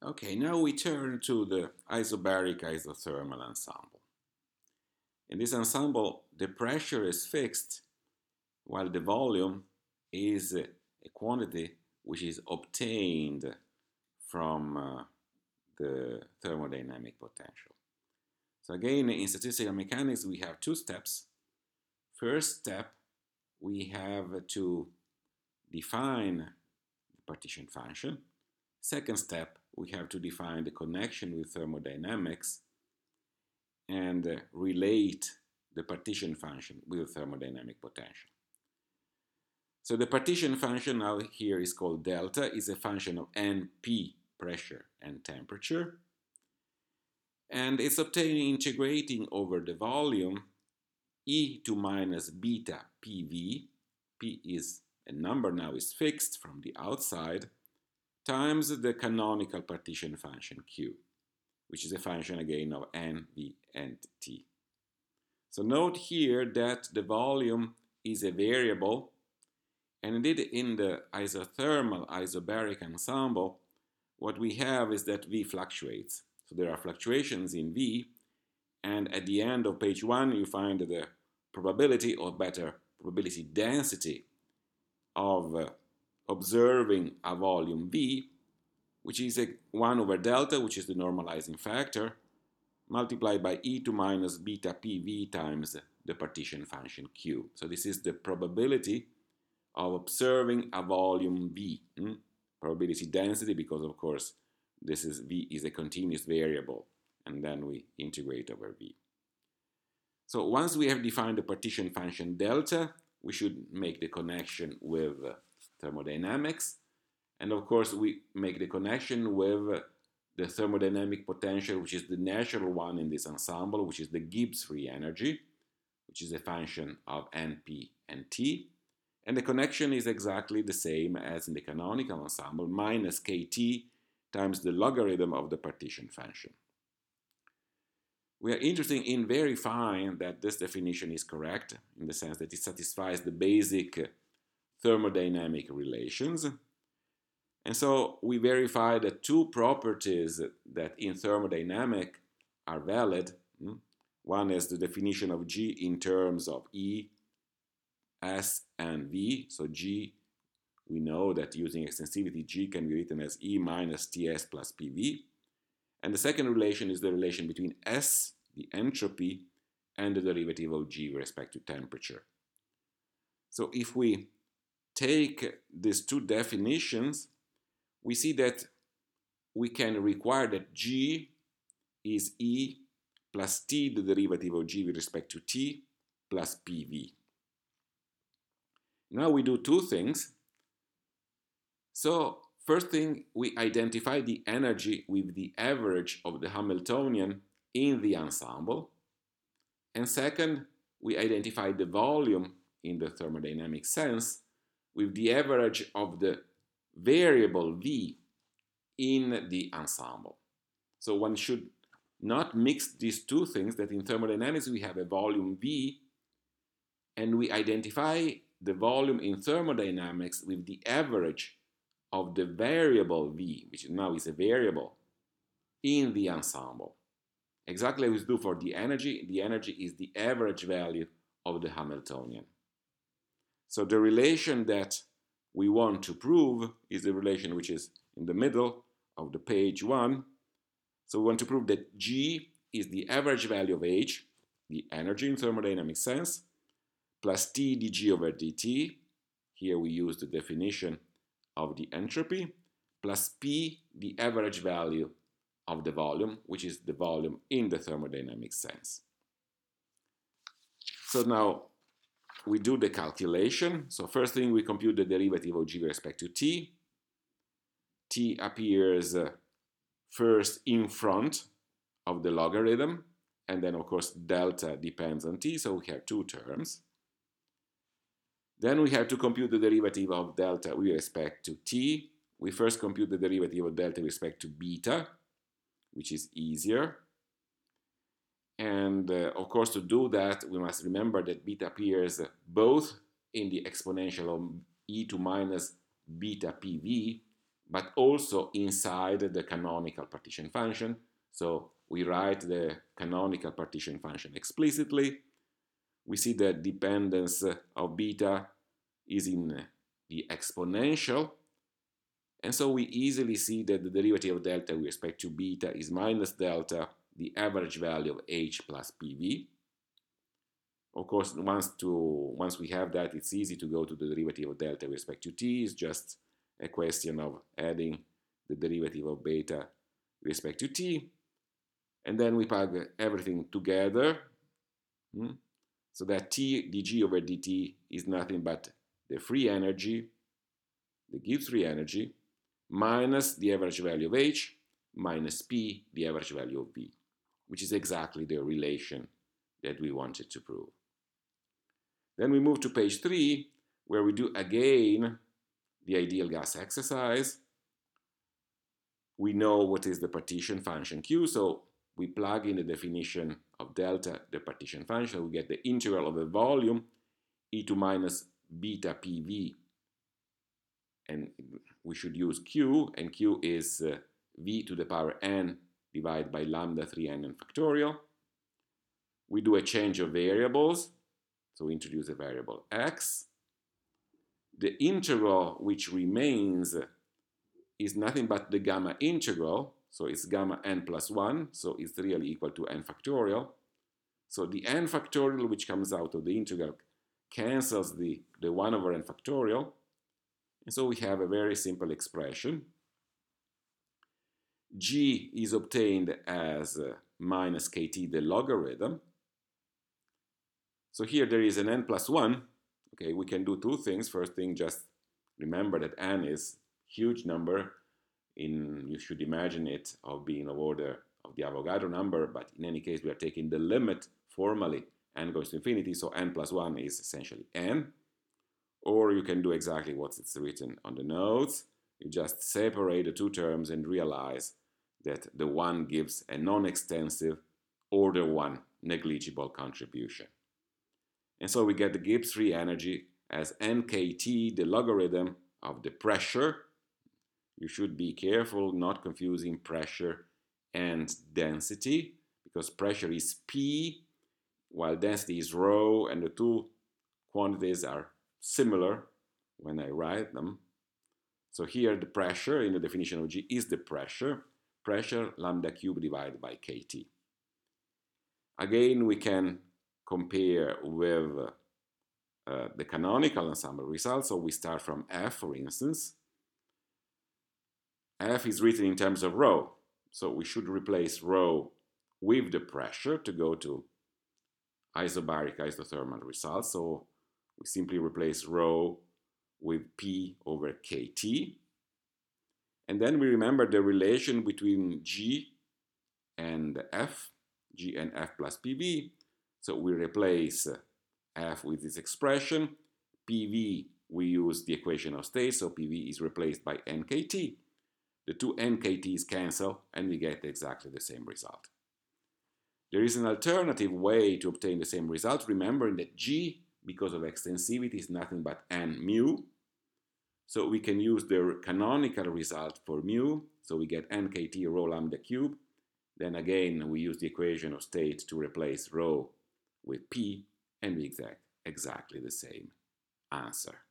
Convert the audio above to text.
Okay, now we turn to the isobaric isothermal ensemble. In this ensemble, the pressure is fixed while the volume is a quantity which is obtained from the thermodynamic potential. So again, in statistical mechanics, we have two steps. First step, we have to define the partition function. Second step, we have to define the connection with thermodynamics and relate the partition function with thermodynamic potential. So the partition function now here is called delta, is a function of Np, pressure and temperature. And it's obtained integrating over the volume e to minus beta pv. P is a number now is fixed from the outside, times the canonical partition function q, which is a function again of n, v, and t. So note here that the volume is a variable, and indeed in the isothermal isobaric ensemble, what we have is that v fluctuates. So there are fluctuations in v, and at the end of page 1 you find the probability, or better, probability density of observing a volume v, which is 1 over delta, which is the normalizing factor, multiplied by e to minus beta pv times the partition function q. So this is the probability of observing a volume v. Probability density, because of course this is v is a continuous variable, and then we integrate over v. So once we have defined the partition function delta, we should make the connection with thermodynamics, and of course we make the connection with the thermodynamic potential, which is the natural one in this ensemble, which is the Gibbs free energy, which is a function of Np and T. And the connection is exactly the same as in the canonical ensemble, minus Kt times the logarithm of the partition function. We are interested in verifying that this definition is correct, in the sense that it satisfies the basic thermodynamic relations. And so we verify that two properties that in thermodynamic are valid. One is the definition of G in terms of E, S, and V. So G, we know that using extensivity, G can be written as E minus Ts plus PV. And the second relation is the relation between S, the entropy, and the derivative of G with respect to temperature. So if we take these two definitions, we see that we can require that G is E plus T, the derivative of G with respect to T, plus PV. Now we do two things. So first thing, we identify the energy with the average of the Hamiltonian in the ensemble. And second, we identify the volume in the thermodynamic sense with the average of the variable V in the ensemble. So one should not mix these two things, that in thermodynamics we have a volume V, and we identify the volume in thermodynamics with the average of the variable V, which now is a variable, in the ensemble. Exactly as we do for the energy is the average value of the Hamiltonian. So the relation that we want to prove is the relation which is in the middle of the page 1. So we want to prove that G is the average value of H, the energy in thermodynamic sense, plus T dG over dt. Here we use the definition of the entropy, plus P, the average value of the volume, which is the volume in the thermodynamic sense. So now we do the calculation. So first thing, we compute the derivative of G with respect to T. T appears first in front of the logarithm, and then of course delta depends on T, so we have two terms. Then we have to compute the derivative of delta with respect to T. We first compute the derivative of delta with respect to beta, which is easier. And of course, to do that, we must remember that beta appears both in the exponential of e to minus beta pv, but also inside the canonical partition function. So we write the canonical partition function explicitly. We see that dependence of beta is in the exponential. And so we easily see that the derivative of delta with respect to beta is minus delta, the average value of h plus pv. Of course, once we have that, it's easy to go to the derivative of delta with respect to t. It's just a question of adding the derivative of beta with respect to t. And then we plug everything together. So that t dg over dt is nothing but the free energy, the Gibbs free energy, minus the average value of h, minus p, the average value of v, which is exactly the relation that we wanted to prove. Then we move to page 3, where we do again the ideal gas exercise. We know what is the partition function q, so we plug in the definition of delta, the partition function. We get the integral of the volume, e to minus beta pv, and we should use q, and q is v to the power n divided by lambda 3n and factorial. We do a change of variables, so we introduce a variable x. The integral which remains is nothing but the gamma integral, so it's gamma n plus 1, so it's really equal to n factorial. So the n factorial which comes out of the integral cancels the 1 over n factorial, and so we have a very simple expression. G is obtained as minus kt, the logarithm. So here there is an n plus 1. Okay, we can do two things. First thing, just remember that n is huge number. You should imagine it of being of order of the Avogadro number, but in any case we are taking the limit formally, n goes to infinity, so n plus 1 is essentially n. Or you can do exactly what's written on the notes. You just separate the two terms and realize that the one gives a non-extensive order 1 negligible contribution. And so we get the Gibbs free energy as nkt, the logarithm of the pressure. You should be careful not confusing pressure and density, because pressure is P, while density is rho, and the two quantities are similar when I write them. So here the pressure in the definition of G is the pressure lambda cubed divided by kt. Again, we can compare with the canonical ensemble results. So we start from F, for instance. F is written in terms of rho, so we should replace rho with the pressure to go to isobaric isothermal results. So we simply replace rho with P over KT. And then we remember the relation between G and F, G and F plus PV. So we replace F with this expression. PV, we use the equation of state, so PV is replaced by NKT. The two NKTs cancel, and we get exactly the same result. There is an alternative way to obtain the same result, remembering that G, because of extensivity, is nothing but N mu. So we can use the canonical result for mu, so we get NKT rho lambda cube. Then again, we use the equation of state to replace rho with P, and we get exactly the same answer.